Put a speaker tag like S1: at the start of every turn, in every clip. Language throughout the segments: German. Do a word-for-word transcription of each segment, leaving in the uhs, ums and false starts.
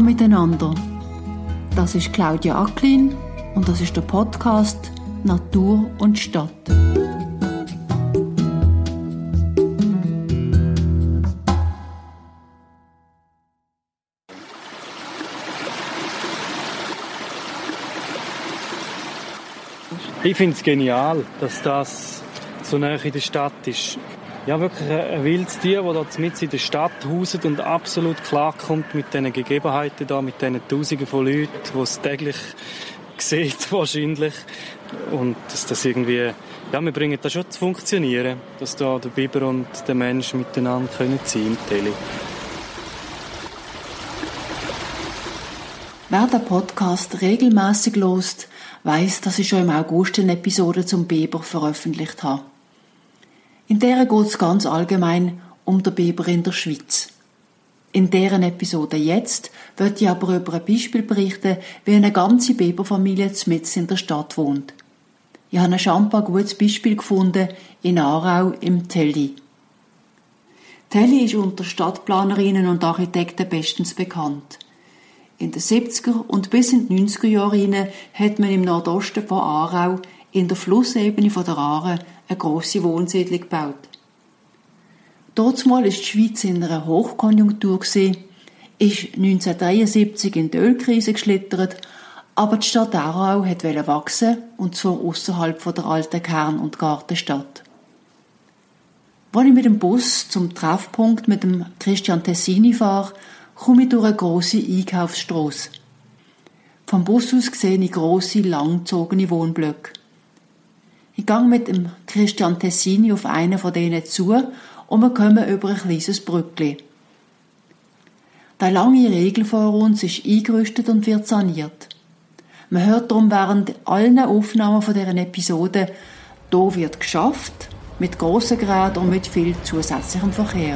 S1: Hallo miteinander. Das ist Claudia Acklin und das ist der Podcast Natur und Stadt.
S2: Ich finde es genial, dass das so nah in der Stadt ist. Ja, wirklich ein wildes Tier, das da mitten in der Stadt hauset und absolut klarkommt mit diesen Gegebenheiten da, mit diesen Tausenden von Leuten, die es täglich sieht wahrscheinlich. Und dass das irgendwie, ja, wir bringen das schon zu funktionieren, dass da der Biber und der Mensch miteinander können sein im Teli.
S1: Wer den Podcast regelmäßig hört, weiss, dass ich schon im August eine Episode zum Biber veröffentlicht habe. In der geht es ganz allgemein um den Biber in der Schweiz. In deren Episode jetzt wird ich aber über ein Beispiel berichten, wie eine ganze Biberfamilie mitten in der Stadt wohnt. Ich habe ein schambar gutes Beispiel gefunden in Aarau im Telli. Telli ist unter Stadtplanerinnen und Architekten bestens bekannt. In den siebziger und bis in die neunziger Jahre hinein hat man im Nordosten von Aarau in der Flussebene von der Aare eine grosse Wohnsiedlung gebaut. Dortmal war die Schweiz in einer Hochkonjunktur, ist neunzehnhundertdreiundsiebzig in die Ölkrise geschlittert, aber die Stadt Aarau wollte wachsen, und zwar ausserhalb der alten Kern- und Gartenstadt. Als ich mit dem Bus zum Treffpunkt mit dem Christian Tessini fahre, komme ich durch eine grosse Einkaufsstrasse. Vom Bus aus sehe ich grosse, langgezogene Wohnblöcke. Ich gehe mit dem Christian Tessini auf einen von denen zu und wir kommen über ein kleines Brückli. Der lange Riegel vor uns ist eingerüstet und wird saniert. Man hört darum während allen Aufnahmen von dieser Episode, hier wird geschafft, mit grossen Geräten und mit viel zusätzlichem Verkehr.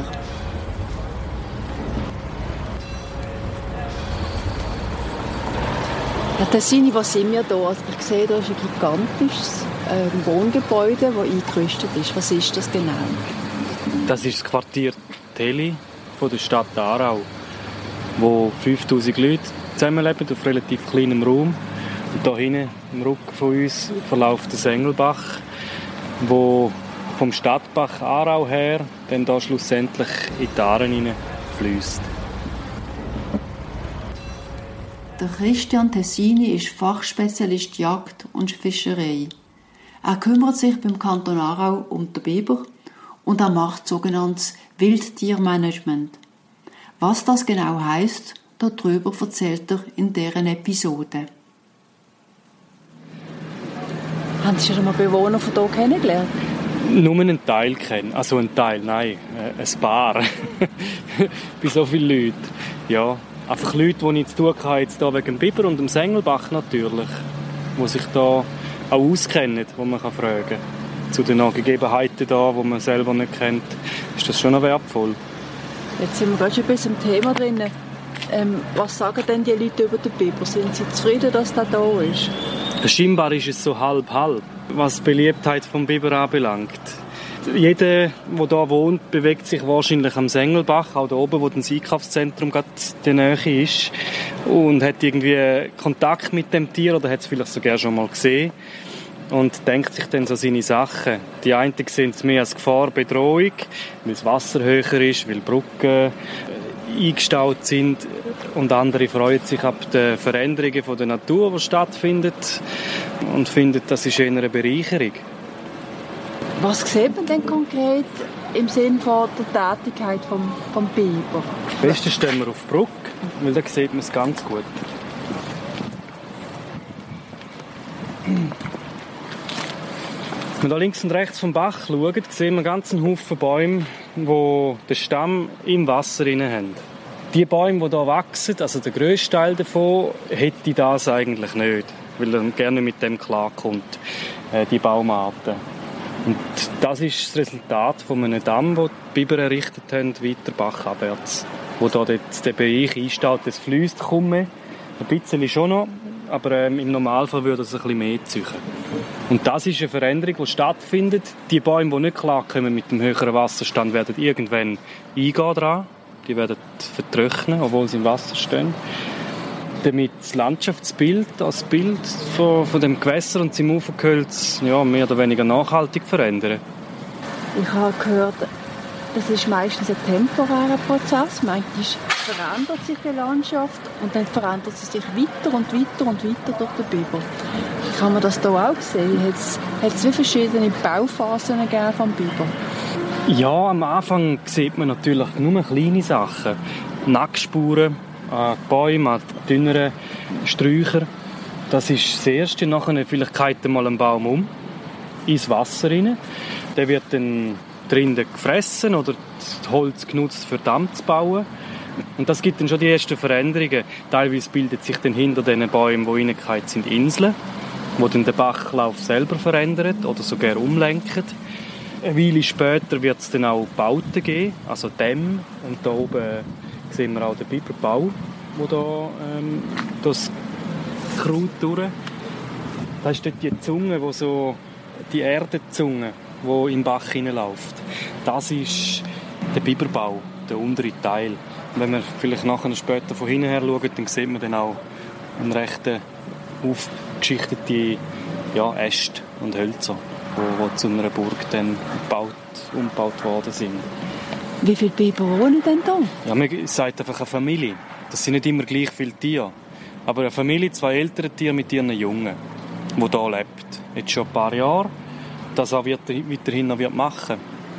S1: Herr Tessini, was sind wir hier? Also ich sehe, da ist ein gigantisches äh, Wohngebäude, das eingerüstet ist. Was ist das genau?
S2: Das ist das Quartier Teli von der Stadt Aarau, wo fünftausend Leute zusammenleben auf relativ kleinem Raum. Und da hinten im Rücken von uns verläuft der Sengelbach, wo vom Stadtbach Aarau her dann da schlussendlich in die Aare hineinfliesst.
S1: Der Christian Tessini ist Fachspezialist Jagd und Fischerei. Er kümmert sich beim Kanton Aarau um den Biber und er macht sogenanntes Wildtiermanagement. Was das genau heisst, darüber erzählt er in deren Episode. Haben Sie schon mal Bewohner von hier kennengelernt?
S2: Nur einen Teil kennen. Also einen Teil, nein, ein paar. Bei so vielen Leuten. Ja, einfach Leute, die ich zu tun habe, jetzt hier wegen dem Biber und dem Sengelbach natürlich, die sich da auch auskennen, wo man fragen kann. Zu den Gegebenheiten da, die man selber nicht kennt, ist das schon noch wertvoll.
S1: Jetzt sind wir gerade schon ein bisschen im Thema drin. Ähm, was sagen denn die Leute über den Biber? Sind sie zufrieden, dass der da ist?
S2: Scheinbar ist es so halb-halb, was die Beliebtheit des Biber anbelangt. Jeder, der hier wohnt, bewegt sich wahrscheinlich am Sengelbach, auch da oben, wo das Einkaufszentrum gerade in der Nähe ist, und hat irgendwie Kontakt mit dem Tier oder hat es vielleicht sogar schon mal gesehen und denkt sich dann so seine Sachen. Die einen sehen es mehr als Gefahr, Bedrohung, weil das Wasser höher ist, weil Brücken eingestaut sind, und andere freuen sich ab den Veränderungen von der Natur, die stattfinden, und finden, das ist eher eine Bereicherung.
S1: Was sieht man denn konkret im Sinne von der Tätigkeit vom, vom Biber?
S2: Am besten stehen wir auf die Brücke, weil da sieht man es ganz gut. Wenn wir hier links und rechts vom Bach schauen, sehen wir ganz einen Haufen Bäume, die den Stamm im Wasser haben. Die Bäume, die hier wachsen, also der grösste Teil davon, hätte das eigentlich nicht, weil er gerne mit dem klarkommt, äh, die Baumarten. Und das ist das Resultat von einem Damm, den die Biber errichtet haben, weiter bachabwärts, wo da der Bereich einsteht. Es fließt kaum mehr, ein bisschen schon noch, aber ähm, im Normalfall würde es ein bisschen mehr ziehen. Und das ist eine Veränderung, die stattfindet. Die Bäume, die nicht klarkommen mit dem höheren Wasserstand, werden irgendwann eingehen dran. Die werden vertrocknen, obwohl sie im Wasser stehen. damit das Landschaftsbild, das Bild von, von dem Gewässer und seinem Ufergehölz ja, mehr oder weniger nachhaltig verändern.
S1: Ich habe gehört, das ist meistens ein temporärer Prozess. Manchmal verändert sich die Landschaft und dann verändert sie sich weiter und weiter und weiter durch den Biber. Kann man das hier auch sehen? Hat es wie verschiedene Bauphasen gegeben vom Biber?
S2: Ja, am Anfang sieht man natürlich nur kleine Sachen. Nackspuren an Bäumen, an dünneren Sträuchern. Das ist das Erste. Nachher vielleicht kehrt mal ein Baum um, ins Wasser rein. Der wird dann drinnen gefressen oder das Holz genutzt, für Damm zu bauen. Und das gibt dann schon die ersten Veränderungen. Teilweise bildet sich dann hinter diesen Bäumen, die reingefallen sind, Inseln, die dann den Bachlauf selber verändern oder sogar umlenken. Eine Weile später wird es dann auch Bauten geben, also Dämme. Und da oben sehen wir auch den Biberbau, wo da ähm, das Kraut durch. Da ist dort die Zunge, wo so die Erdenzunge, die im Bach hineinläuft. Das ist der Biberbau, der untere Teil. Und wenn wir vielleicht nachher später von hinten her schauen, dann sieht man dann auch einen rechten aufgeschichteten ja, Äste und Hölzer, die zu einer Burg dann gebaut, umgebaut worden sind.
S1: Wie viele Biber wohnen denn da?
S2: Ja, man sagt einfach eine Familie. Das sind nicht immer gleich viele Tiere. Aber eine Familie, zwei ältere Tiere mit ihren Jungen, die hier lebt. Jetzt schon ein paar Jahre. Das auch wird, weiterhin noch machen.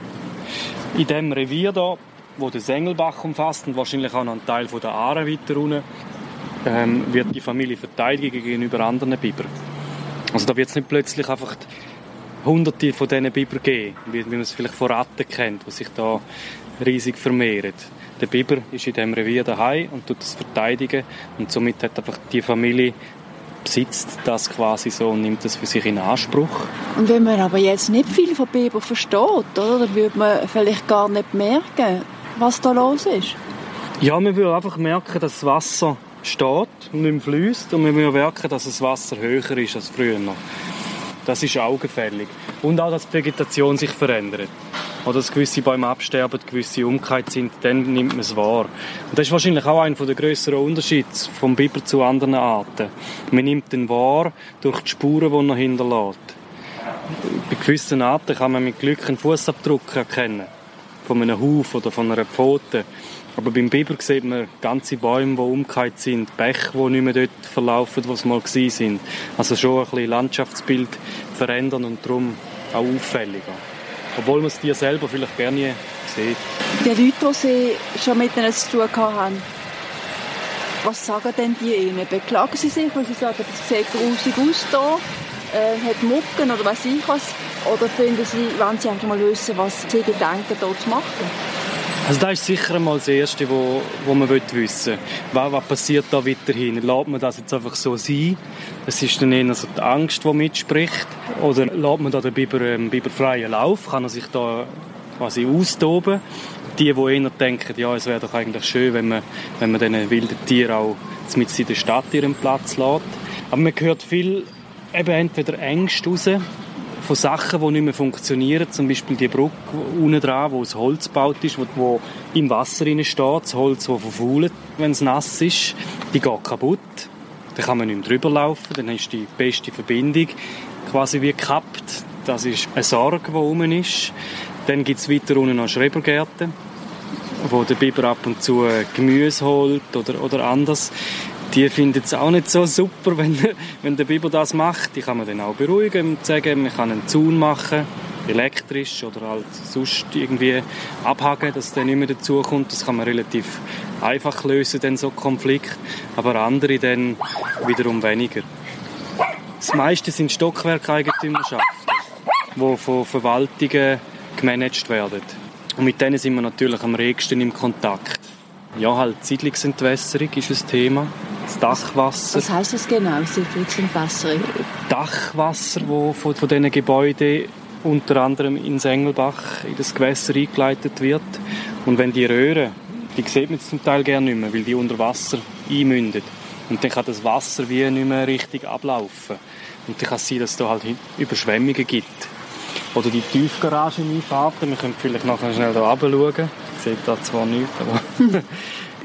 S2: In diesem Revier hier, wo der Sengelbach umfasst und wahrscheinlich auch noch einen Teil von der Aare weiter unten, ähm, wird die Familie verteidigen gegenüber anderen Bibern. Also da wird es nicht plötzlich einfach Hunderte von diesen Bibern geben, wie, wie man es vielleicht von Ratten kennt, die sich da riesig vermehren. Der Biber ist in diesem Revier daheim und tut das verteidigen und somit hat einfach die Familie besitzt das quasi so und nimmt das für sich in Anspruch.
S1: Und wenn man aber jetzt nicht viel von Biber versteht, oder, dann würde man vielleicht gar nicht merken, was da los ist.
S2: Ja, man würde einfach merken, dass das Wasser steht und nicht mehr fliesst und man würde merken, dass das Wasser höher ist als früher. Das ist augenfällig. Und auch, dass die Vegetation sich verändert. Oder dass gewisse Bäume absterben, gewisse umgekehrt sind, dann nimmt man es wahr. Und das ist wahrscheinlich auch einer der grösseren Unterschiede vom Biber zu anderen Arten. Man nimmt den wahr durch die Spuren, die er hinterlässt. Bei gewissen Arten kann man mit Glück einen Fußabdruck erkennen. Von einem Huf oder von einer Pfote. Aber beim Biber sieht man ganze Bäume, die umgekehrt sind, Bäche, die nicht mehr dort verlaufen, wo sie mal waren. Also schon ein bisschen Landschaftsbild verändern und darum auch auffälliger. Obwohl man es dir selber vielleicht gerne nie sieht.
S1: Die Leute, die sie schon mit ihnen zu tun hatten, was sagen denn die ihnen? Beklagen sie sich, weil sie sagen, es sieht grusig aus hier, äh, hat Mucken oder weiss ich was? Oder finden sie, wollen sie einfach mal wissen, was sie gedenken, hier zu machen?
S2: Also das ist sicher einmal das Erste, wo, wo man wissen will. Was, was passiert da weiterhin? Lässt man das jetzt einfach so sein? Es ist dann eher so die Angst, die mitspricht. Oder lässt man da den Biber, ähm, Biber freien Lauf? Kann er sich da quasi austoben? Die, die eher denken, ja, es wäre doch eigentlich schön, wenn man, wenn man diesen wilden Tieren auch mit in der Stadt ihren Platz lässt. Aber man hört viel eben entweder Ängste raus, von Sachen, die nicht mehr funktionieren. Zum Beispiel die Brücke unten dran, wo das Holz gebaut ist, wo, wo im Wasser drin steht. Das Holz, das verfault, wenn es nass ist. Die geht kaputt. Dann kann man nicht mehr drüber laufen. Dann ist die beste Verbindung quasi wie gekappt. Das ist eine Sorge, die rum ist. Dann gibt es weiter unten noch Schrebergärten, wo der Biber ab und zu Gemüse holt oder, oder anders. Die finden es auch nicht so super, wenn, wenn der Biber das macht. Die kann man dann auch beruhigen und sagen, man kann einen Zaun machen, elektrisch oder halt sonst irgendwie abhaken, dass der nicht mehr dazukommt. Das kann man relativ einfach lösen, dann so Konflikt. Aber andere dann wiederum weniger. Das meiste sind Stockwerkeigentümerschaften, die von Verwaltungen gemanagt werden. Und mit denen sind wir natürlich am regsten im Kontakt. Ja, halt Siedlungsentwässerung ist ein Thema. Das Dachwasser.
S1: Was heisst das genau, Siedlungsentwässerung?
S2: Dachwasser, das von, von diesen Gebäuden unter anderem in Sengelbach in das Gewässer eingeleitet wird. Und wenn die Röhren, die sieht man zum Teil gerne nicht mehr, weil die unter Wasser einmünden. Und dann kann das Wasser wie nicht mehr richtig ablaufen. Und dann kann es sein, dass es da halt Überschwemmungen gibt. Oder die Tiefgarageneinfahrten, wir können vielleicht nachher schnell da runter schauen. Ich sehe da zwar nichts, aber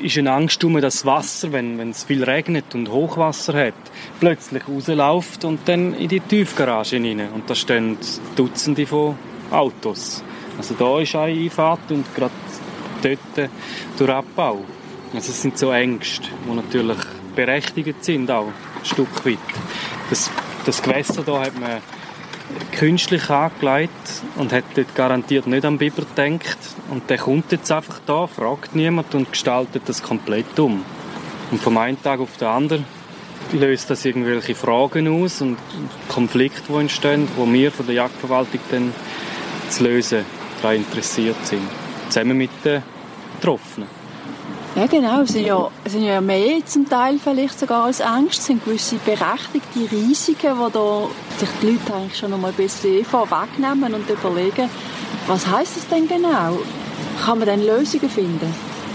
S2: ist eine Angst um, dass das Wasser, wenn, wenn es viel regnet und Hochwasser hat, plötzlich rausläuft und dann in die Tiefgarage hinein. Und da stehen Dutzende von Autos. Also da ist eine Einfahrt und gerade dort durch Abbau. Also es sind so Ängste, die natürlich berechtigt sind, auch ein Stück weit. Das, das Gewässer da hat man künstlich angelegt und hat dort garantiert nicht an Biber gedacht. Und der kommt jetzt einfach da, fragt niemand und gestaltet das komplett um. Und vom einen Tag auf den anderen löst das irgendwelche Fragen aus und Konflikte, die entstehen, wo wir von der Jagdverwaltung dann zu lösen daran interessiert sind. Zusammen mit den Betroffenen.
S1: Ja, genau. Es sind ja, es sind ja mehr zum Teil vielleicht sogar als Ängste. Es sind gewisse berechtigte Risiken, wo da sich die Leute eigentlich schon noch mal ein bisschen vorwegnehmen und überlegen, was heisst das denn genau? Kann man dann Lösungen finden?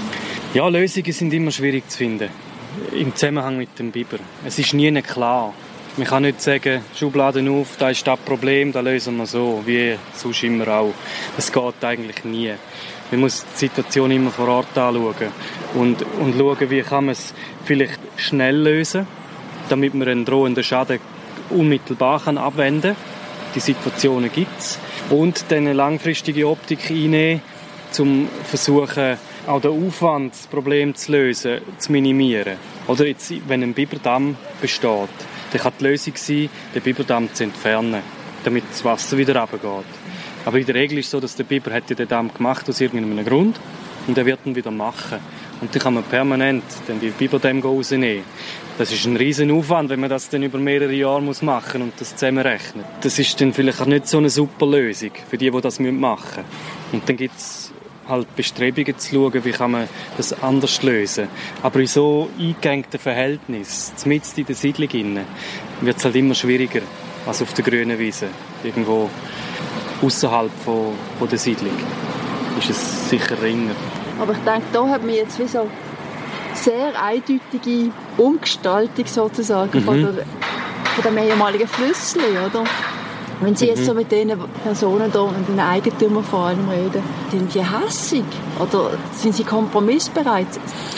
S2: Ja, Lösungen sind immer schwierig zu finden. Im Zusammenhang mit dem Biber. Es ist nie klar. Man kann nicht sagen, Schubladen auf, da ist das Problem, das lösen wir so, wie sonst immer auch. Das geht eigentlich nie. Man muss die Situation immer vor Ort anschauen und, und schauen, wie kann man es vielleicht schnell lösen, damit man einen drohenden Schaden unmittelbar kann abwenden kann. Die Situationen gibt es. Und dann eine langfristige Optik einnehmen, um versuchen, auch den Aufwand, das Problem zu lösen, zu minimieren. Oder jetzt, wenn ein Biberdamm besteht, dann kann die Lösung sein, den Biberdamm zu entfernen, damit das Wasser wieder runtergeht. Aber in der Regel ist es so, dass der Biber hat ja den Damm gemacht aus irgendeinem Grund und er wird ihn wieder machen. Und dann kann man permanent dann die Biberdämme rausnehmen. Das ist ein riesen Aufwand, wenn man das dann über mehrere Jahre muss machen und das zusammenrechnet. Das ist dann vielleicht auch nicht so eine super Lösung für die, die das machen müssen. Und dann gibt es halt Bestrebungen zu schauen, wie kann man das anders lösen. Aber in so eingegangten Verhältnissen, mitten in der Siedlung, wird es halt immer schwieriger als auf der grünen Wiese. Irgendwo außerhalb von, von der Siedlung ist es sicher ringer.
S1: Aber ich denke, da hat man jetzt wie so sehr eindeutige Umgestaltung sozusagen mhm. von, der, von dem ehemaligen Flüssli, oder? Wenn Sie jetzt mhm. so mit diesen Personen da und den Eigentümern vor allem reden, sind die hässig oder sind sie kompromissbereit?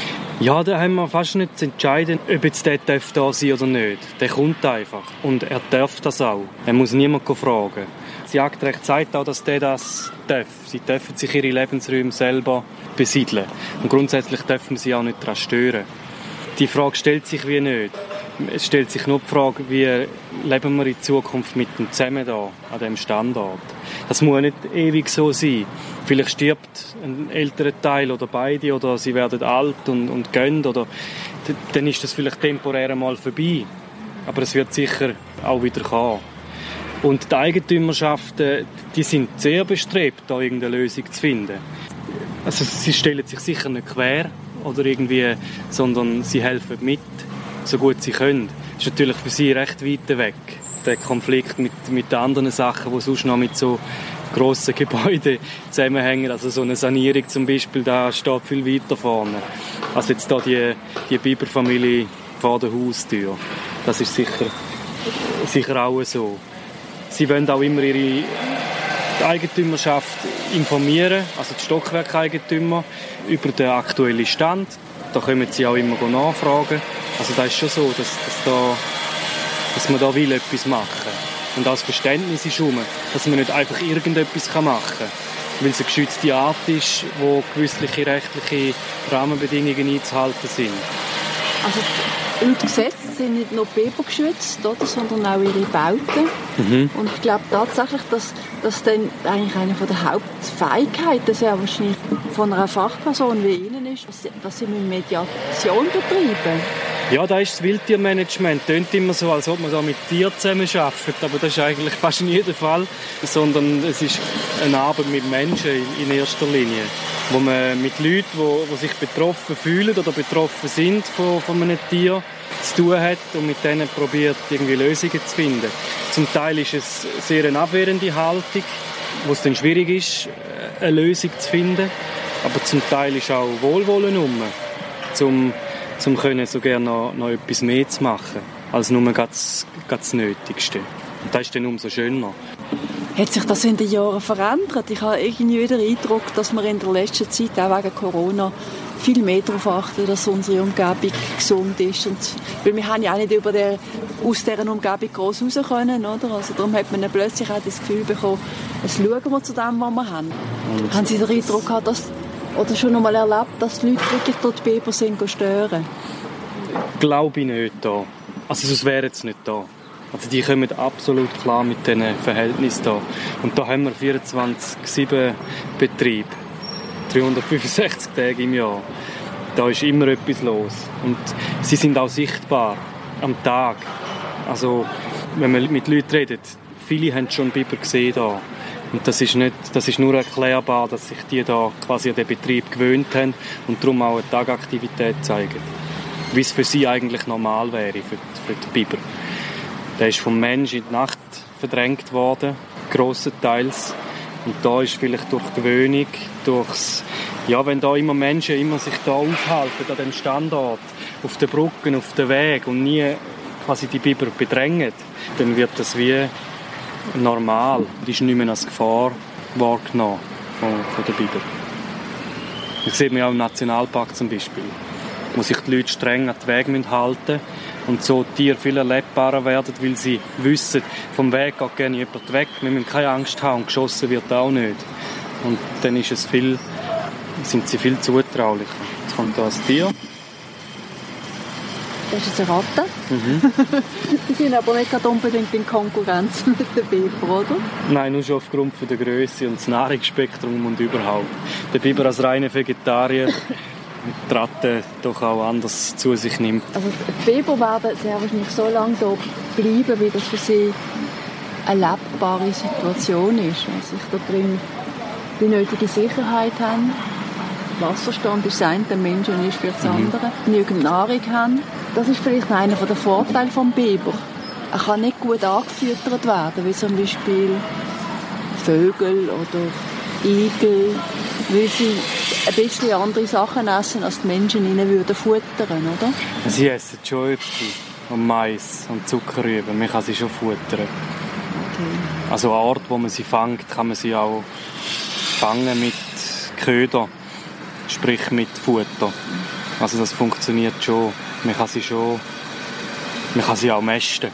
S2: Ja, da haben wir fast nicht zu entscheiden, ob jetzt der darf da sein oder nicht. Der kommt einfach und er darf das auch. Er muss niemanden fragen. Das Jagdrecht sagt auch, dass der das darf. Sie dürfen sich ihre Lebensräume selber besiedeln. Und grundsätzlich dürfen sie auch nicht daran stören. Die Frage stellt sich wie nicht. Es stellt sich nur die Frage, wie leben wir in Zukunft mit dem zusammen da, an diesem Standort. Das muss nicht ewig so sein. Vielleicht stirbt ein älterer Teil oder beide oder sie werden alt und, und gehen. Oder dann ist das vielleicht temporär einmal vorbei. Aber es wird sicher auch wieder kommen. Und die Eigentümerschaften, die sind sehr bestrebt, da irgendeine Lösung zu finden. Also sie stellen sich sicher nicht quer oder irgendwie, sondern sie helfen mit, so gut sie können. Das ist natürlich für sie recht weit weg, der Konflikt mit, mit den anderen Sachen, die sonst noch mit so grossen Gebäuden zusammenhängen. Also so eine Sanierung zum Beispiel, da steht viel weiter vorne. Also jetzt da die, die Biberfamilie vor der Haustür. Das ist sicher, sicher auch so. Sie wollen auch immer ihre Eigentümerschaft informieren, also die Stockwerkeigentümer, über den aktuellen Stand. Da können sie auch immer nachfragen. Also das ist schon so, dass, dass, da, dass man da will etwas machen. Und auch das Verständnis ist um, dass man nicht einfach irgendetwas machen kann, weil es eine geschützte Art ist, wo gewisse rechtliche Rahmenbedingungen einzuhalten sind.
S1: Also laut Gesetz sind nicht nur Biber geschützt, oder, sondern auch ihre Bauten. Mhm. Und ich glaube tatsächlich, dass das dann eigentlich eine der Hauptfähigkeiten ja wahrscheinlich von einer Fachperson wie Ihnen ist, dass sie, dass sie Mediation betreiben.
S2: Ja, da ist das Wildtiermanagement. Es klingt immer so, als ob man da mit Tieren zusammenarbeitet, aber das ist eigentlich fast nie der Fall, sondern es ist eine Arbeit mit Menschen in erster Linie, wo man mit Leuten, die, die sich betroffen fühlen oder betroffen sind von, von einem Tier, zu tun hat und mit denen probiert, irgendwie Lösungen zu finden. Zum Teil ist es sehr eine abwehrende Haltung, wo es dann schwierig ist, eine Lösung zu finden, aber zum Teil ist auch Wohlwollen um, um um können so gerne noch, noch etwas mehr zu machen, als nur ganz, ganz das Nötigste. Und das ist dann umso schöner.
S1: Hat sich das in den Jahren verändert? Ich habe irgendwie den Eindruck, dass man in der letzten Zeit, auch wegen Corona, viel mehr darauf achten, dass unsere Umgebung gesund ist. Und, weil wir haben ja auch nicht über der, aus dieser Umgebung gross raus können, oder? Also darum hat man dann plötzlich auch das Gefühl bekommen, jetzt schauen wir zu dem, was wir haben. Und haben Sie den Eindruck gehabt, dass, oder schon einmal erlebt, dass die Leute wirklich dort die Biber sind stören?
S2: Glaube ich nicht da. Also sonst wären sie nicht da. Also die kommen absolut klar mit diesen Verhältnissen da. Und da haben wir vierundzwanzig sieben Betrieb. dreihundertfünfundsechzig Tage im Jahr. Da ist immer etwas los. Und sie sind auch sichtbar am Tag. Also, wenn man mit Leuten redet, viele haben schon Biber gesehen da. Und das ist, nicht, das ist nur erklärbar, dass sich die da quasi an den Betrieb gewöhnt haben und darum auch eine Tagaktivität zeigen. Wie es für sie eigentlich normal wäre, für die, für die Biber. Der ist vom Mensch in die Nacht verdrängt worden, grossenteils. Und da ist vielleicht durch Gewöhnung, durchs, ja, wenn da immer Menschen immer sich da aufhalten, an dem Standort, auf den Brücken, auf den Weg und nie quasi die Biber bedrängen, dann wird das wie normal. Die ist nicht mehr als Gefahr wahrgenommen von, von der Biber. Das sieht man ja auch im Nationalpark zum Beispiel, wo sich die Leute streng an den Weg halten müssen und so Tiere viel erlebbarer werden, weil sie wissen, vom Weg geht gerne jemand weg, wir müssen keine Angst haben und geschossen wird auch nicht. Und dann ist es viel, sind sie viel zutraulicher. Jetzt kommt da ein Tier.
S1: Das ist jetzt eine Ratte.
S2: Mhm.
S1: Die sind aber nicht gerade unbedingt in Konkurrenz mit den Biber, oder?
S2: Nein, nur schon aufgrund von der Größe und des Nahrungsspektrums und überhaupt. Der Biber als reiner Vegetarier die Ratte doch auch anders zu sich nimmt.
S1: Also die Biber werden sehr wahrscheinlich so lange hier bleiben, wie das für sie eine lebbare Situation ist. Also ich da drin die nötige Sicherheit haben, Wasserstand ist das eine, der Mensch ist für das andere, mhm. genügend Nahrung haben. Das ist vielleicht einer der Vorteile des Biber. Er kann nicht gut angefüttert werden, wie zum Beispiel Vögel oder Igel, weil sie ein bisschen andere Sachen essen, als die Menschen ihnen würden futtern, oder?
S2: Sie essen schon Äpfel und Mais und Zuckerrüben. Man kann sie schon futtern. Okay. Also an Ort, wo man sie fängt, kann man sie auch fangen mit Köder, sprich mit Futter. Also das funktioniert schon. Man kann sie schon, man kann sie auch mästen.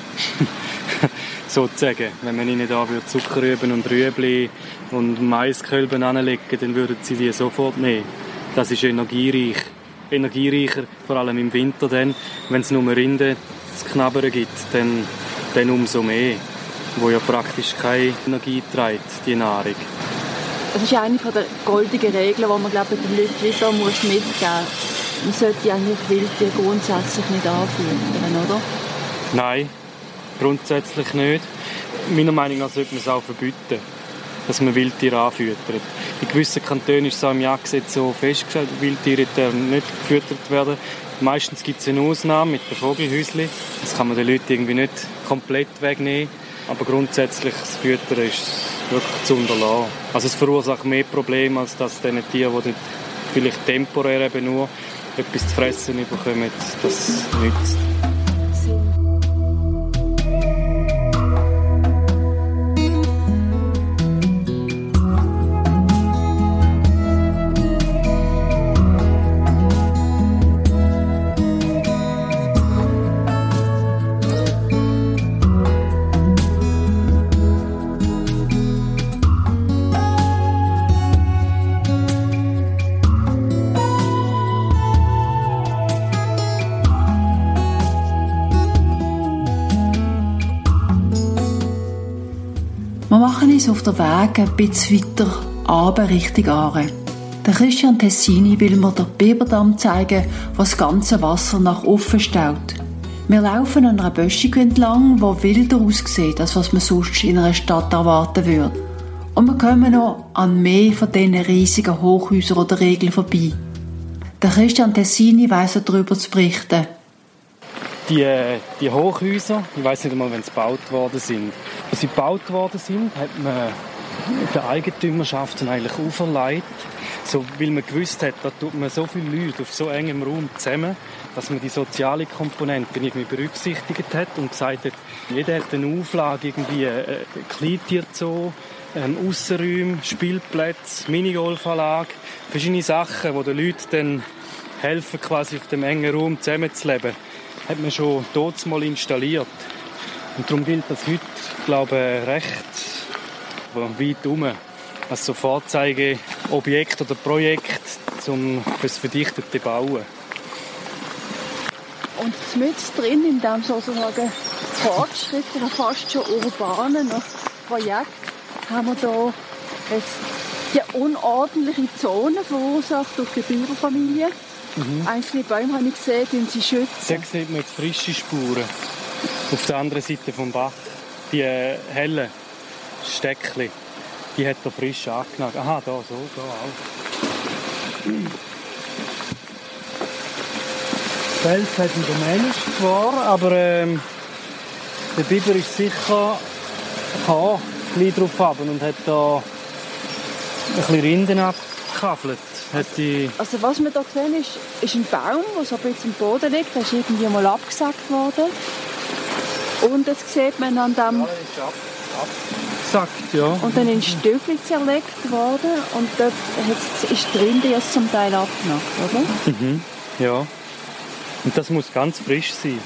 S2: Sozusagen. Wenn man ihnen da Zuckerrüben und Rüebli und Maiskölben anlegen, dann würden sie die sofort nehmen. Das ist energiereich. Energiereicher, vor allem im Winter dann. Wenn es nur Rinde zu knabbern gibt, dann, dann umso mehr. Wo ja praktisch keine Energie trägt, die Nahrung.
S1: Das ist eine der goldigen Regeln, die man, glaube ich, den Leuten wieder muss mitgeben muss. Man sollte eigentlich Wildtiere grundsätzlich nicht anfüttern, oder?
S2: Nein, grundsätzlich nicht. Meiner Meinung nach sollte man es auch verbieten, dass man Wildtiere anfüttert. In gewissen Kantonen ist es auch im Jagdgesetz so festgestellt, Wildtiere dürfen nicht gefüttert werden. Meistens gibt es eine Ausnahme mit den Vogelhäuschen. Das kann man den Leuten irgendwie nicht komplett wegnehmen. Aber grundsätzlich das Füttern ist wirklich zu unterlassen. Also es verursacht mehr Probleme, als dass diese Tiere, die vielleicht temporär eben nur etwas zu fressen bekommen, das nützt.
S1: Wir machen uns auf den Weg ein bisschen weiter runter Richtung Aare. Der Christian Tessini will mir den Biberdamm zeigen, wo das ganze Wasser nach offen staut. Wir laufen an einer Böschung entlang, die wilder aussieht, als was man sonst in einer Stadt erwarten würde. Und wir kommen noch an mehr von diesen riesigen Hochhäusern oder Regeln vorbei. Der Christian Tessini weiss darüber zu berichten.
S2: Die, die Hochhäuser, ich weiss nicht einmal, wenn sie gebaut worden sind. Als sie gebaut worden sind, hat man der Eigentümerschaften eigentlich auferlegt. So, weil man gewusst hat, da tut man so viele Leute auf so engem Raum zusammen, dass man die soziale Komponente irgendwie berücksichtigt hat und gesagt hat, jeder hat eine Auflage, irgendwie äh, Kleintierzoo, ähm, Aussenräume, Spielplätze, Minigolfanlage, verschiedene Sachen, die den Leuten dann helfen, quasi auf dem engen Raum zusammenzuleben, hat man schon dort mal installiert. Und darum gilt das heute, glaube ich, recht weit herum als so Vorzeigeobjekt oder Projekt zum fürs verdichtete Bauen.
S1: Und mit drin in diesem sozusagen fortgeschrittenen, fast schon urbanen Projekt haben wir hier jetzt die unordentliche Zone verursacht durch die Bauernfamilie. Mhm. Einzelne Bäume habe ich gesehen, die sie schützen.
S2: Da sieht man jetzt frische Spuren auf der anderen Seite des Bach. Die äh, hellen Steckchen, die hat er frisch angenagt. Aha, da, so, da auch. Das hat wieder Mensch zwar, aber ähm, der Biber ist sicher ha, gleich drauf haben und hat da ein bisschen Rinden abgekaffelt. Die
S1: also was wir hier sehen, ist, ist ein Baum, der so ein bisschen im Boden liegt. Der ist irgendwie mal abgesackt worden. Und das sieht man an dem...
S2: Ja, ist ab, abgesackt, ja.
S1: Und dann in Stückchen zerlegt worden. Und dort ist die Rinde jetzt zum Teil abgemacht, oder?
S2: Mhm, ja. Und das muss ganz frisch sein.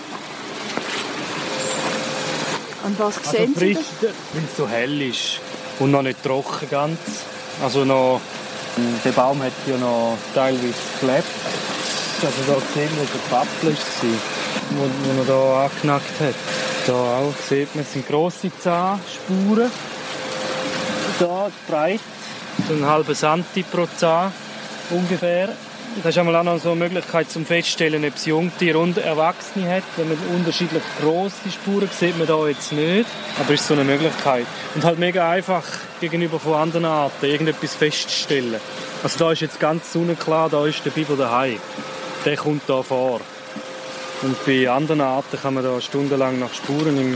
S1: Und was
S2: also
S1: sehen
S2: frisch,
S1: Sie?
S2: Weil es so hell ist und noch nicht trocken ganz. Also noch... Der Baum hat ja noch teilweise geklebt. Also da sieht man, der Pappel war, wo, wo er da angenagt hat. Da auch sieht man, es sind grosse Zahnspuren. Da breit, so ein halber Santi pro Zahn ungefähr. Das ist einmal auch noch so eine Möglichkeit zum Feststellen, ob es Jungtiere und Erwachsene hat. Wenn man unterschiedlich grosse Spuren sieht man da jetzt nicht. Aber es ist so eine Möglichkeit. Und halt mega einfach gegenüber von anderen Arten irgendetwas festzustellen. Also da ist jetzt ganz sonnenklar, da ist der Biber daheim. Der kommt da vor. Und bei anderen Arten kann man da stundenlang nach Spuren im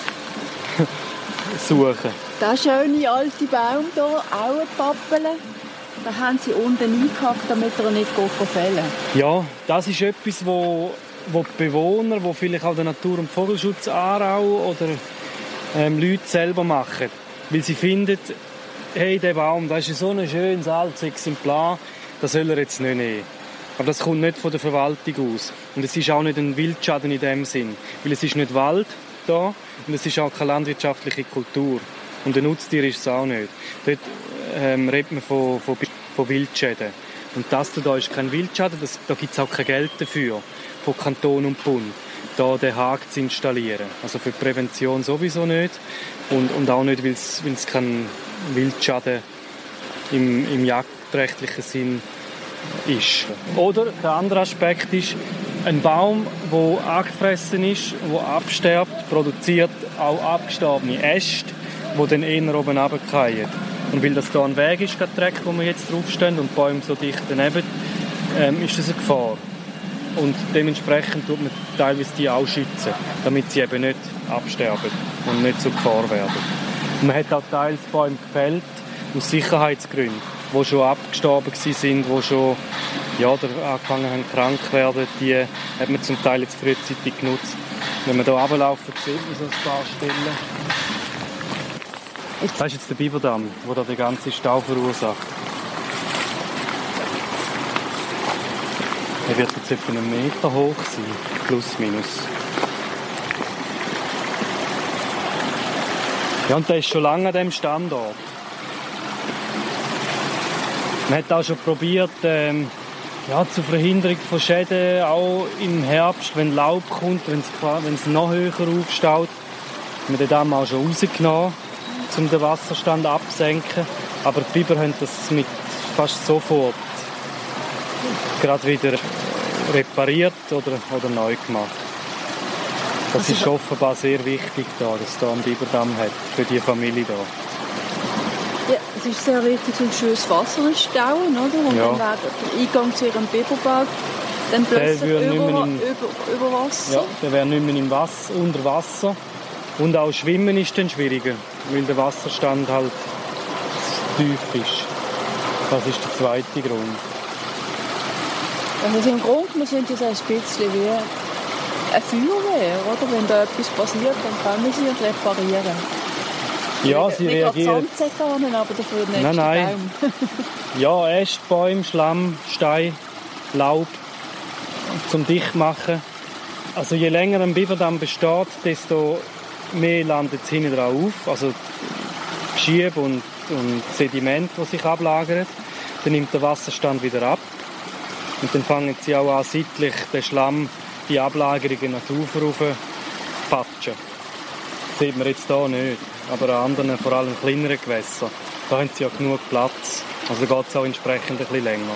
S2: suchen.
S1: Der schöne alte Baum hier, auch ein Pappel. Da haben sie unten eingehackt, damit er nicht fällen.
S2: Ja, das ist etwas, wo, wo die Bewohner, wo vielleicht auch der Natur- und Vogelschutz Aarau oder ähm, Leute selber machen. Weil sie finden, hey, der Baum, das ist so ein schönes altes Exemplar, das soll er jetzt nicht nehmen. Aber das kommt nicht von der Verwaltung aus. Und es ist auch nicht ein Wildschaden in dem Sinn. Weil es ist nicht Wald da und es ist auch keine landwirtschaftliche Kultur. Und ein Nutztier ist es auch nicht. Dort ähm, redet man von, von, von Wildschäden. Und das da ist kein Wildschaden, das, da gibt es auch kein Geld dafür, von Kanton und Bund, da den Haken zu installieren. Also für die Prävention sowieso nicht. Und, und auch nicht, weil es kein Wildschaden im, im jagdrechtlichen Sinn ist. Oder der andere Aspekt ist, ein Baum, der angefressen ist, der absterbt, produziert auch abgestorbene Äste, die dann eher oben runterfallen. Und weil das hier ein Weg ist, der Dreck, wo wir jetzt draufstehen, und die Bäume so dicht daneben, ähm, ist das eine Gefahr. Und dementsprechend tut man teilweise die auch schützen, damit sie eben nicht absterben und nicht zur Gefahr werden. Und man hat auch teils Bäume gefällt, aus Sicherheitsgründen, die schon abgestorben waren, die schon ja, oder angefangen haben krank zu werden, die hat man zum Teil jetzt frühzeitig genutzt. Wenn man hier runterlaufen, sieht man so ein paar Stellen. Das ist jetzt der Biberdamm, der da den ganzen Stau verursacht. Er wird jetzt etwa einen Meter hoch sein, plus minus. Ja, und der ist schon lange an diesem Standort. Man hat auch schon probiert, ähm, ja, zur Verhinderung von Schäden, auch im Herbst, wenn Laub kommt, wenn es noch höher aufstaut, hat man den Damm auch schon rausgenommen, um den Wasserstand abzusenken. Aber die Biber haben das mit fast sofort gerade wieder repariert oder, oder neu gemacht. Das ist offenbar sehr wichtig, da, dass es da einen Biberdamm hat für die Familie da.
S1: Ja, es ist sehr wichtig, um schönes Wasser zu stauen, oder? Und ja. Dann wäre der Eingang zu ihrem Biberbau dann plötzlich über, im, über, über Wasser.
S2: Ja, der wäre nicht mehr im Wasser, unter Wasser. Und auch Schwimmen ist dann schwieriger, weil der Wasserstand halt tief ist. Das ist der zweite Grund.
S1: Also im Grunde, wir sind jetzt ein bisschen wie eine Feuerwehr, oder? Wenn da etwas passiert, dann können wir sie und reparieren.
S2: Ja, sie
S1: nicht
S2: reagieren...
S1: Nicht Sandsäcke, aber dafür den nächsten
S2: nein, nein.
S1: Baum.
S2: Ja, Äste, Bäume, Schlamm, Stein, Laub zum Dichtmachen. Also je länger ein Biberdamm besteht, desto mehr landet es hinten drauf auf. Also Geschiebe und, und Sediment, das sich ablagert. Dann nimmt der Wasserstand wieder ab. Und dann fangen sie auch an, seitlich den Schlamm, die Ablagerungen ans Ufer rauf zu patschen. Das sieht man jetzt hier nicht. Aber an anderen, vor allem kleineren Gewässern, da haben sie ja genug Platz. Also geht es auch entsprechend ein bisschen länger.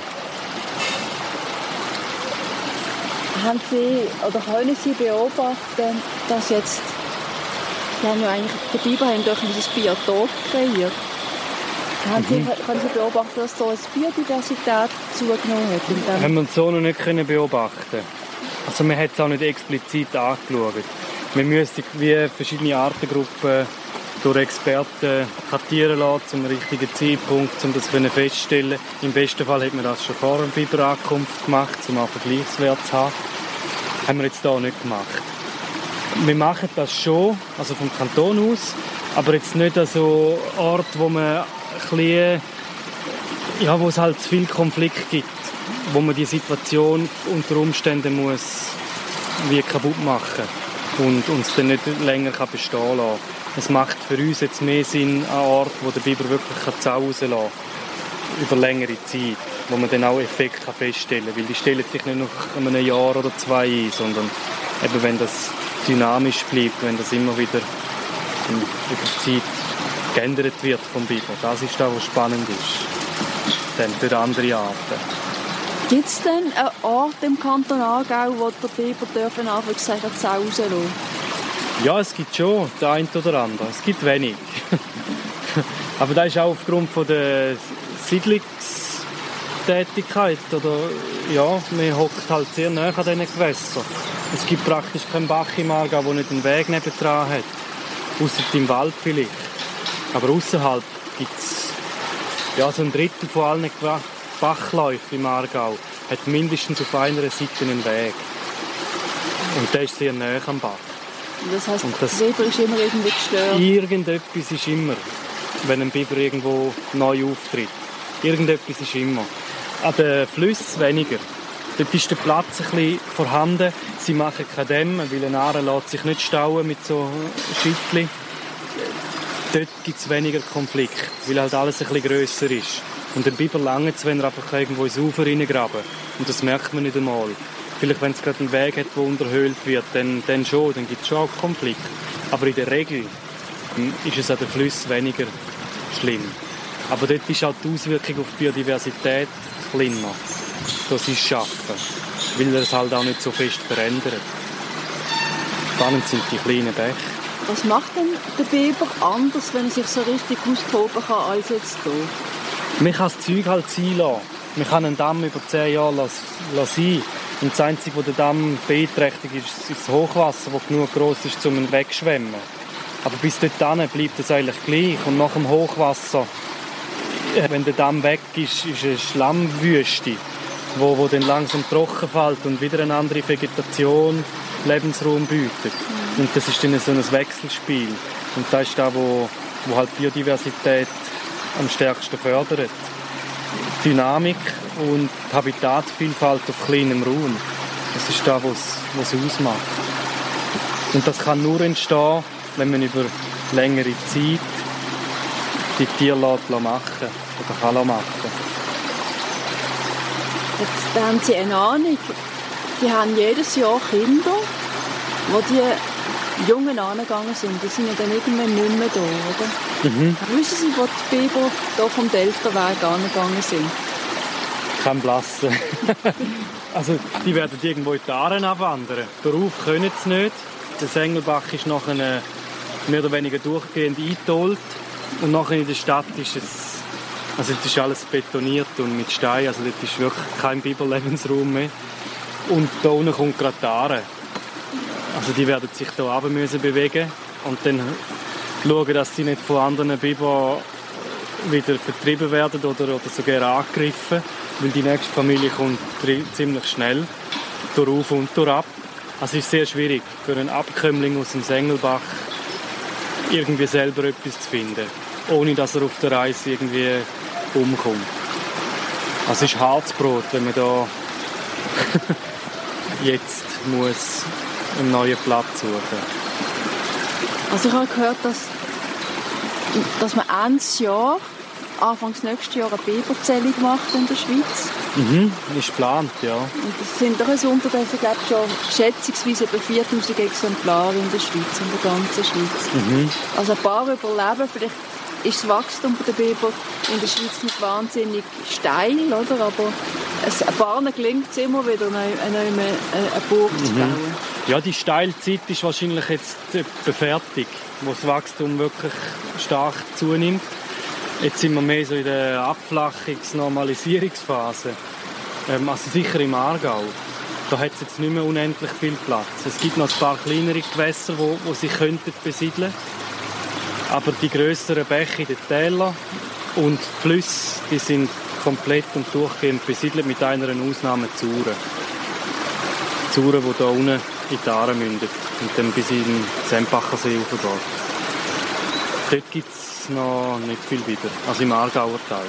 S1: Haben Sie, oder können Sie beobachten, dass jetzt, die haben ja eigentlich, die Biber haben durch dieses Biotop kreiert. Haben
S2: Mhm.
S1: Sie, können Sie beobachten, dass da jetzt Biodiversität zugenommen hat? Und dann
S2: Haben wir uns so noch nicht können beobachten. Also man hat es auch nicht explizit angeschaut. Wir müssen wie verschiedene Artengruppen durch Experten kartieren lassen, zum richtigen Zeitpunkt, um das festzustellen. Im besten Fall hat man das schon vor der Biberankunft gemacht, um auch Vergleichswert zu haben. Haben wir jetzt hier nicht gemacht. Wir machen das schon, also vom Kanton aus, aber jetzt nicht an so Ort, wo man ein bisschen, ja, wo es halt zu viel Konflikt gibt, wo man die Situation unter Umständen muss wie kaputt machen und uns dann nicht länger bestehen lassen kann. Es macht für uns jetzt mehr Sinn an Ort, wo der Biber wirklich die Sau rauslassen kann, über längere Zeit, wo man dann auch Effekt feststellen kann. Weil die stellen sich nicht nach einem Jahr oder zwei ein, sondern eben, wenn das dynamisch bleibt, wenn das immer wieder über die Zeit geändert wird vom Biber. Das ist das, was spannend ist. Dann für andere Arten.
S1: gibt es denn einen Ort im Kanton Aargau, wo der Biber dürfen einfach sagen, die Sau rauslassen?
S2: Ja, es gibt schon den einen oder anderen. Es gibt wenig. Aber das ist auch aufgrund von der Siedlungstätigkeit. Oder, ja, man hockt halt sehr nah an diesen Gewässern. Es gibt praktisch keinen Bach im Aargau, der nicht einen Weg nebendran hat. Ausser im Wald vielleicht. Aber außerhalb gibt es ja, so ein Drittel von allen Bachläufen im Aargau hat mindestens auf einer Seite einen Weg. Und der ist sehr nah am Bach.
S1: Das heisst,
S2: Und das
S1: der Biber ist immer irgendwie gestört?
S2: Irgendetwas ist immer, wenn ein Biber irgendwo neu auftritt. Irgendetwas ist immer. An den Flüssen weniger. Dort ist der Platz ein bisschen vorhanden. Sie machen keine Dämme, weil ein Aare lässt sich nicht stauen mit so Schittli. Dort gibt es weniger Konflikt, weil halt alles ein bisschen grösser ist. Und ein Biber langt es, wenn er einfach irgendwo ins Ufer reingraben. Und das merkt man nicht einmal. Vielleicht, wenn es gerade einen Weg hat, der unterhöhlt wird, dann, dann schon, dann gibt es schon auch Konflikt. Aber in der Regel ist es an den Flüssen weniger schlimm. Aber dort ist auch die Auswirkung auf die Biodiversität kleiner, dass sie es schaffen, weil er es halt auch nicht so fest verändert. Spannend sind die kleinen Bäche.
S1: Was macht denn der Biber anders, wenn er sich so richtig austoben kann, als jetzt hier?
S2: Man kann das Zeug halt sein lassen. Man kann einen Damm über zehn Jahre lassen, lassen. Und das Einzige, was den Damm beeinträchtigt, ist das Hochwasser, das genug gross ist, um ihn wegzuschwemmen. Aber bis dorthin bleibt es eigentlich gleich. Und nach dem Hochwasser, wenn der Damm weg ist, ist eine Schlammwüste, wo, wo dann langsam trocken fällt und wieder eine andere Vegetation Lebensraum bietet. Und das ist dann so ein Wechselspiel. Und das ist das, wo, wo halt Biodiversität am stärksten fördert. Dynamik und Habitatvielfalt auf kleinem Raum. Das ist das, was es ausmacht. Und das kann nur entstehen, wenn man über längere Zeit die Tiere machen oder kann machen.
S1: Jetzt haben Sie eine Ahnung. Die haben jedes Jahr Kinder, wo die Jungen angegangen sind. Die sind ja dann irgendwann nicht mehr da, oder?
S2: Mhm.
S1: Wissen Sie, wo die Biber hier vom Deltaweg angegangen sind?
S2: Kein Blassen. Also, die werden irgendwo in die Aaren abwandern. Darauf können sie nicht. Der Sengelbach ist nachher mehr oder weniger durchgehend eingetollt. Und nachher in der Stadt ist es, also jetzt ist alles betoniert und mit Stein, also dort ist wirklich kein Biberlebensraum mehr. Und da unten kommt gerade die Aare. Also die werden sich hier runter müssen bewegen und dann schauen, dass sie nicht von anderen Bibern wieder vertrieben werden oder, oder sogar angegriffen, weil die nächste Familie kommt ziemlich schnell, durch auf und durch ab. Also es ist sehr schwierig für einen Abkömmling aus dem Sengelbach irgendwie selber etwas zu finden, ohne dass er auf der Reise irgendwie umkommt. Also es ist Harzbrot, wenn man da jetzt muss einen neuen Platz suchen.
S1: Also ich habe gehört, dass, dass man Ende Jahr, Anfangs nächstes Jahr, eine Biberzählung macht in der Schweiz.
S2: Mhm, ist geplant, ja.
S1: Und das sind doch ein Unterdessen, ich glaube schon schätzungsweise etwa viertausend Exemplare in der Schweiz, in der ganzen Schweiz. Mhm. Also ein paar überleben, vielleicht ist das Wachstum der Biber in der Schweiz nicht wahnsinnig steil, oder? Aber es, ein paar gelingt es immer wieder, eine, eine, eine Burg mhm. zu bauen.
S2: Ja, die Steilzeit ist wahrscheinlich jetzt etwa fertig, wo das Wachstum wirklich stark zunimmt. Jetzt sind wir mehr so in der Abflachungs-, Normalisierungsphase. Ähm, also sicher im Aargau. Da hat es jetzt nicht mehr unendlich viel Platz. Es gibt noch ein paar kleinere Gewässer, wo, wo sie könnten besiedeln. Aber die grösseren Bäche in den Tälern und die Flüsse, die sind komplett und durchgehend besiedelt, mit einer Ausnahme Zuren. Zuren, die hier unten in die Aare münden und dann bis in den Sempacher See hochgehen. Dort gibt es noch nicht viel wieder, also im Aargauer Teil.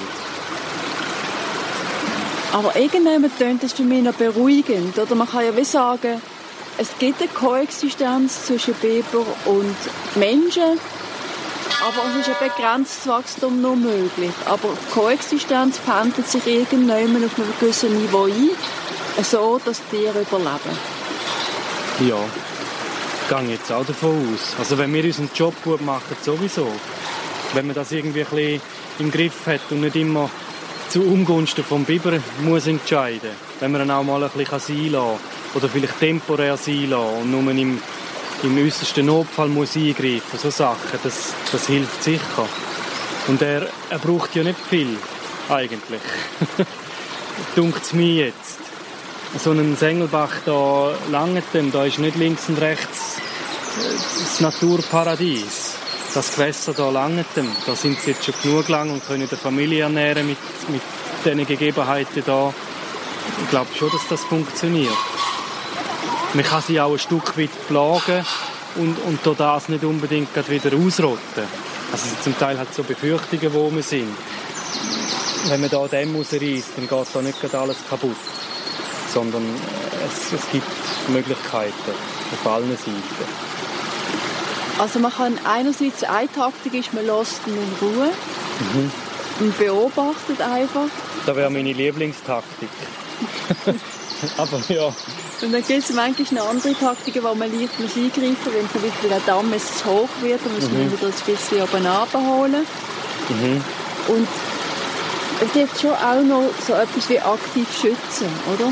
S1: Aber irgendwann tönt das für mich noch beruhigend. Oder? Man kann ja wie sagen, es gibt eine Koexistenz zwischen Biber und Menschen, aber es ist ein begrenztes Wachstum noch möglich. Aber die Koexistenz pendelt sich irgendwann auf einem gewissen Niveau ein, so dass die Tiere überleben.
S2: Ja, ich gehe jetzt auch davon aus. Also wenn wir unseren Job gut machen, sowieso. Wenn man das irgendwie ein bisschen im Griff hat und nicht immer zu Ungunsten vom Biber muss entscheiden. Wenn man ihn auch mal ein bisschen sein lassen oder vielleicht temporär sein lassen und nur im, im äußersten Notfall muss eingreifen, so Sachen, das, das hilft sicher. Und er, er braucht ja nicht viel, eigentlich. Dunkt's mir jetzt. So ein Sengelbach da Langenthal, da ist nicht links und rechts das Naturparadies. Das Gewässer da Langenthal, da sind sie jetzt schon genug lang und können die Familie ernähren mit, mit diesen Gegebenheiten da. Ich glaube schon, dass das funktioniert. Man kann sie auch ein Stück weit plagen und, und durch das nicht unbedingt wieder ausrotten. Also zum Teil hat es so Befürchtungen, wo wir sind. Wenn man da Dämme rausreißt, dann geht da nicht alles kaputt. Sondern es, es gibt Möglichkeiten auf allen Seiten.
S1: Also man kann einerseits, eine Taktik ist, man lässt ihn in Ruhe mhm. und beobachtet einfach.
S2: Das wäre meine Lieblingstaktik. Aber ja.
S1: Und dann gibt es manchmal eine andere Taktik, wo man leicht muss eingreifen muss, wenn zum Beispiel der Damm zu hoch wird, dann muss mhm. man wieder ein bisschen oben runterholen. Mhm. Und es gibt schon auch noch so etwas wie aktiv schützen, oder?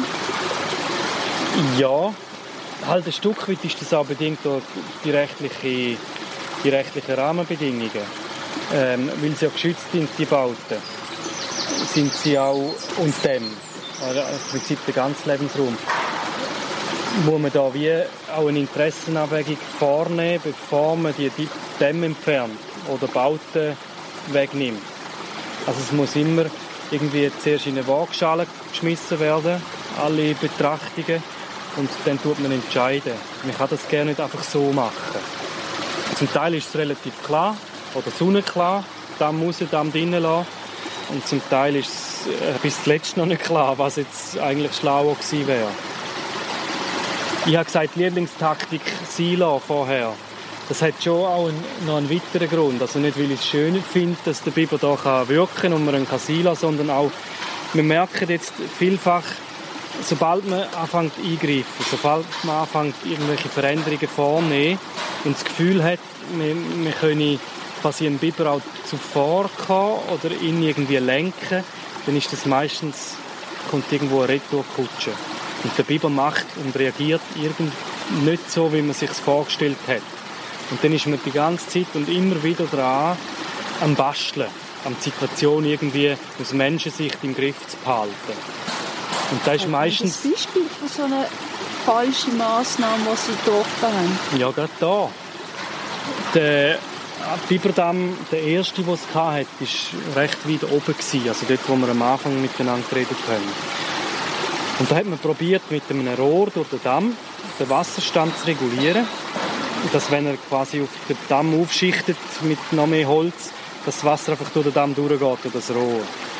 S2: Ja, halt ein Stück weit ist das auch bedingt durch die rechtlichen, die rechtlichen Rahmenbedingungen. Ähm, weil sie ja geschützt sind, die Bauten, sind sie auch und dem, also im Prinzip der ganze Lebensraum, muss man da wie auch eine Interessenabwägung vornehmen, bevor man die Dämme entfernt oder Bauten wegnimmt. Also es muss immer irgendwie zuerst in eine Waagschale geschmissen werden, alle Betrachtungen, und dann tut man entscheiden. Man kann das gerne nicht einfach so machen. Zum Teil ist es relativ klar oder sonnenklar, Damm raus, Damm drinnen lassen. Und zum Teil ist es äh, bis zuletzt noch nicht klar, was jetzt eigentlich schlauer gewesen wäre. Ich habe gesagt, Lieblingstaktik sein lassen vorher. Das hat schon auch einen, noch einen weiteren Grund. Also nicht, weil ich es schön finde, dass der Biber da wirken kann und man ihn sein lassen kann, sondern auch, wir merken jetzt vielfach, sobald man anfängt eingreifen, sobald man anfängt irgendwelche Veränderungen vornehmen und das Gefühl hat, wir, wir können quasi einen Biber auch zuvorkommen oder ihn irgendwie lenken, dann ist das meistens, kommt irgendwo eine Retourkutsche. Und der Biber macht und reagiert irgend nicht so, wie man es sich vorgestellt hat. Und dann ist man die ganze Zeit und immer wieder dran am Basteln, an die Situation irgendwie aus Menschensicht im Griff zu behalten. Und das ist meistens...
S1: Das Beispiel von so einer falschen Massnahme, die Sie getroffen haben?
S2: Ja, gerade da. Der Biberdamm, der erste, den es hatte, war recht weit oben. Also dort, wo wir am Anfang miteinander geredet haben. Und da hat man probiert, mit einem Rohr durch den Damm den Wasserstand zu regulieren. Dass, wenn er quasi auf den Damm aufschichtet mit noch mehr Holz, dass das Wasser einfach durch den Damm durchgeht, durch das Rohr.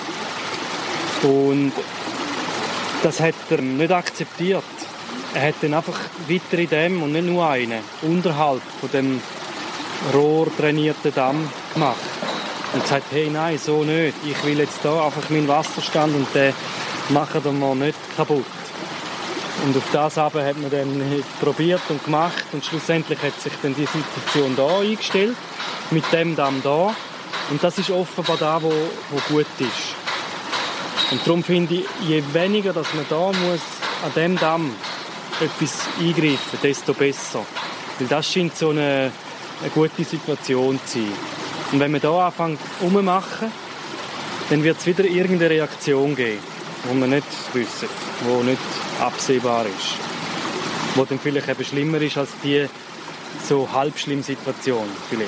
S2: Und das hat er nicht akzeptiert. Er hat dann einfach weitere Dämme und nicht nur einen, unterhalb von dem rohrtrainierten Damm gemacht. Und gesagt, hey, nein, so nicht. Ich will jetzt da einfach meinen Wasserstand und den machen wir mal nicht kaputt. Und auf das aber hat man dann probiert und gemacht und schlussendlich hat sich dann die Situation da eingestellt, mit dem Damm da. Und das ist offenbar da, wo, wo gut ist. Und darum finde ich, je weniger dass man da muss an dem Damm etwas eingreifen, desto besser. Weil das scheint so eine, eine gute Situation zu sein. Und wenn man da anfängt rumzumachen, dann wird es wieder irgendeine Reaktion geben, die wir nicht wissen, die nicht absehbar ist. Die dann vielleicht eben schlimmer ist als die so halb schlimme Situation vielleicht.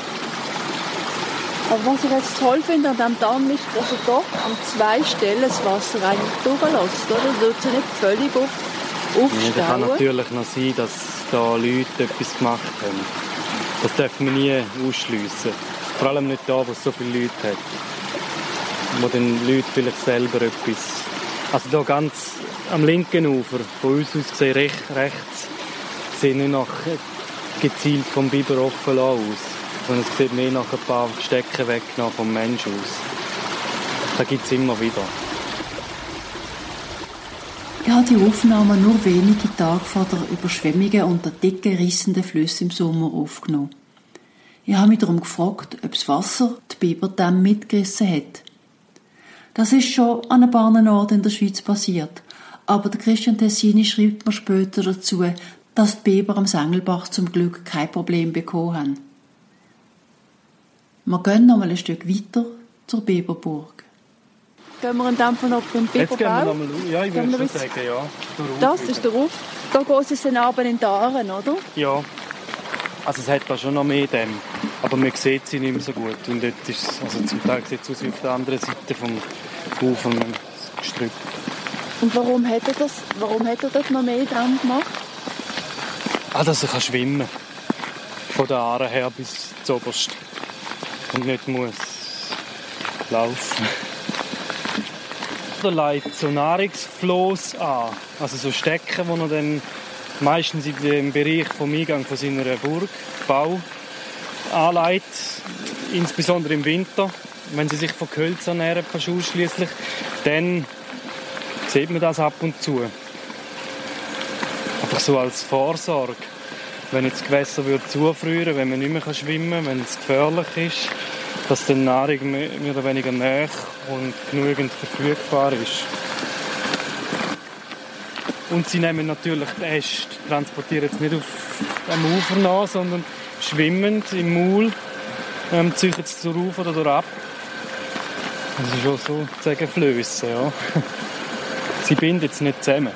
S1: Aber was ich jetzt toll finde an diesem Damm ist, dass er doch an zwei Stellen das Wasser eigentlich durchlässt. Oder? Wird es nicht völlig auf, aufstauen.
S2: Ja, das kann natürlich noch sein, dass da Leute etwas gemacht haben. Das dürfen wir nie ausschliessen. Vor allem nicht da, wo es so viele Leute hat. Wo dann Leute vielleicht selber etwas... Also da ganz am linken Ufer, von uns aus gesehen, recht, rechts, sieht nicht nach gezielt vom Biber offen aus. Sondern es sieht mehr nach ein paar Stecken weggenommen vom Mensch aus. Das gibt es immer wieder.
S1: Ich habe die Aufnahmen nur wenige Tage vor der Überschwemmungen und der dicken, rissenden Flüsse im Sommer aufgenommen. Ich habe mich darum gefragt, ob das Wasser die Biberdämme mitgerissen hat. Das ist schon an ein paar Orten in der Schweiz passiert. Aber der Christian Tessini schreibt mir später dazu, dass die Biber am Sengelbach zum Glück kein Problem bekommen haben. Wir gehen noch mal ein Stück weiter zur Biberburg. Gehen wir in dem Fall noch beim Biberbau?
S2: Jetzt gehen wir noch mal, ja, ich würde schon sagen, ja.
S1: Das ist der Ruf. Da geht es dann runter in die Aaren, oder?
S2: Ja. Also es hat da schon noch mehr Dämme, aber man sieht sie nicht mehr so gut. Und dort ist es, also zum Teil sieht es aus wie auf der anderen Seite vom Ufer, das Gestrüpp.
S1: Und warum hat er das, warum hat er dort noch mehr dran gemacht?
S2: Ah, dass er kann schwimmen. Von der Aare her bis zuoberst. Und nicht muss laufen. Er legt so Nahrungsfloss an, also so Stecken, die er dann meistens in dem Bereich vom Eingang von seiner Burg, Bau, anlegt, insbesondere im Winter, wenn sie sich von Gehölz ernähren, fast ausschliesslich, dann sieht man das ab und zu. Einfach so als Vorsorge. Wenn jetzt das Gewässer würde zufrieren, wenn man nicht mehr schwimmen kann, wenn es gefährlich ist, dass die Nahrung mehr oder weniger nahe und genügend verfügbar ist. Und sie nehmen natürlich die Äste, transportieren jetzt nicht auf am Ufer nach, sondern schwimmend im Maul, ähm, ziehen es zur Ufer oder durch ab. Das ist auch sozusagen Flössen, ja. Sie binden es nicht zusammen.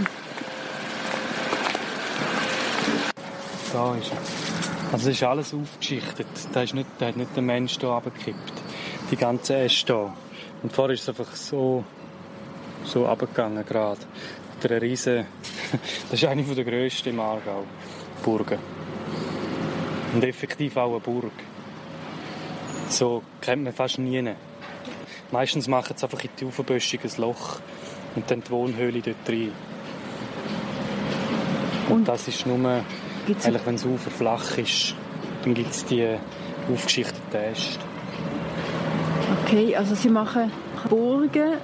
S2: Da ist er. Also es ist alles aufgeschichtet. Da, ist nicht, da hat nicht der Mensch hier runtergekippt. Die ganzen Äste hier. Und vorher ist es einfach so, so runtergegangen gerade. Eine riesen, das ist eine der grössten im Aargau, Burgen. Und effektiv auch eine Burg. So kennt man fast nie. Meistens machen sie einfach in die Uferböschung ein Loch und dann die Wohnhöhle dort rein. Und, und das ist nur, eigentlich, wenn das Ufer flach ist, dann gibt es die aufgeschichteten Äste.
S1: Okay, also sie machen Burgen,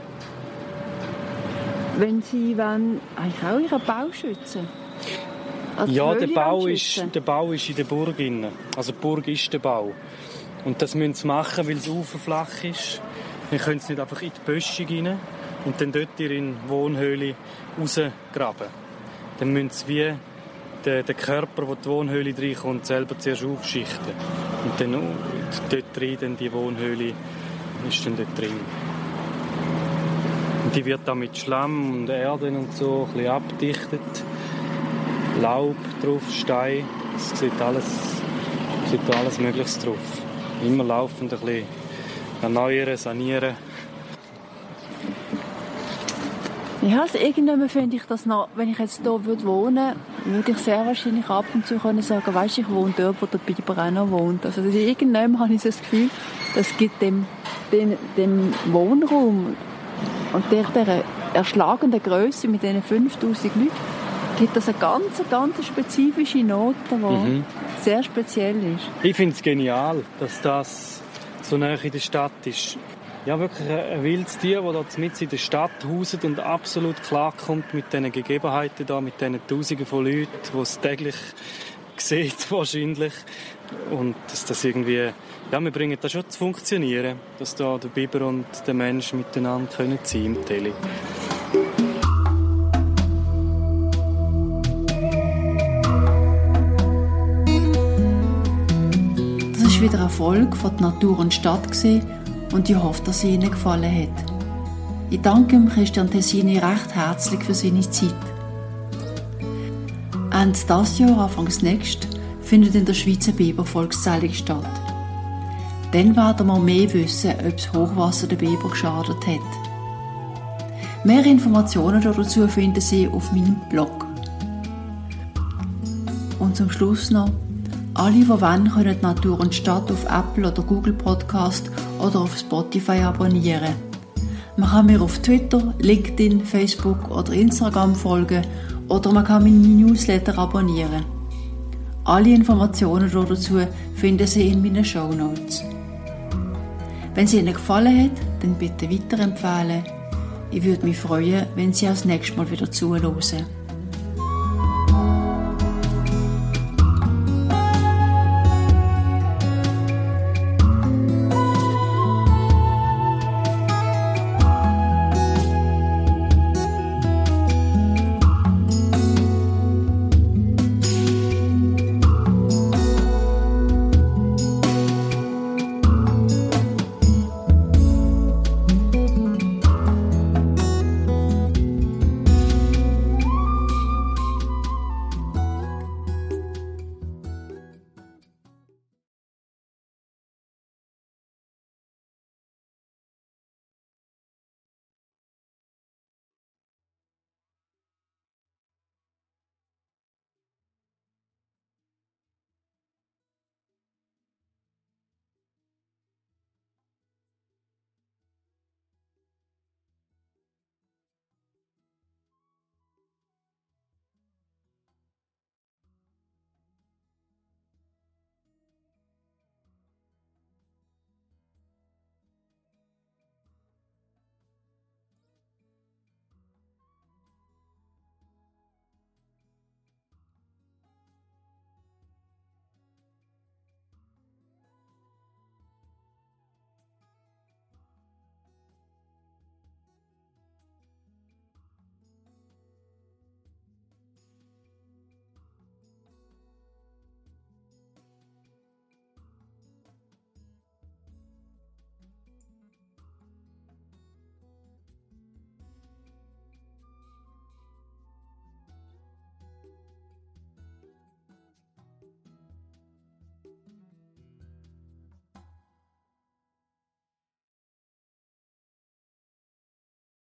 S1: wenn sie wollen, eigentlich auch ihren Bau schützen. Also
S2: ja, der Bau, ist, der Bau ist in der Burg drin. Also die Burg ist der Bau. Und das müssen sie machen, weil das Ufer flach ist. Dann können sie nicht einfach in die Böschung rein und dann dort in die Wohnhöhle rausgraben. Dann müssen sie wie den, den Körper, der in die Wohnhöhle reinkommt, selber zuerst aufschichten. Und dann dort drin, dann die Wohnhöhle ist dann dort drin. Und die wird dann mit Schlamm und Erde und so ein bisschen abdichtet. Laub drauf, Stein, das sieht alles steht alles Mögliches drauf. Immer laufend ein bisschen erneuern, sanieren.
S1: Ja, also irgendwann finde ich das noch, wenn ich jetzt hier würde wohnen würde, würde ich sehr wahrscheinlich ab und zu können sagen, weisst du, ich wohne dort, wo der Biber auch noch wohnt. Also irgendwann habe ich so das Gefühl, das gibt dem, dem, dem Wohnraum und der, der erschlagenden Größe mit diesen fünftausend Leuten, gibt das eine ganz, ganz spezifische Note, die mhm. sehr speziell ist.
S2: Ich finde es genial, dass das so nah in der Stadt ist. Ja, wirklich ein wildes Tier, das da mitten in der Stadt hauset und absolut klarkommt mit diesen Gegebenheiten da, mit diesen Tausenden von Leuten, die es täglich sieht wahrscheinlich. Und dass das irgendwie, ja, wir bringen das schon zu funktionieren, dass da der Biber und der Mensch miteinander können sein im Tele.
S1: Das war wieder ein Erfolg von der Natur und Stadt und ich hoffe, dass es Ihnen gefallen hat. Ich danke Christian Tessini recht herzlich für seine Zeit. Ende dieses Jahr, Anfangs nächstes, findet in der Schweiz eine Bibervolkszählung statt. Dann werden wir mehr wissen, ob das Hochwasser den Biber geschadet hat. Mehr Informationen dazu finden Sie auf meinem Blog. Und zum Schluss noch: Alle, die wollen, können Natur und Stadt auf Apple oder Google Podcast oder auf Spotify abonnieren. Man kann mir auf Twitter, LinkedIn, Facebook oder Instagram folgen oder man kann meine Newsletter abonnieren. Alle Informationen dazu finden Sie in meinen Shownotes. Wenn es Ihnen gefallen hat, dann bitte weiterempfehlen. Ich würde mich freuen, wenn Sie auch das nächste Mal wieder zuhören.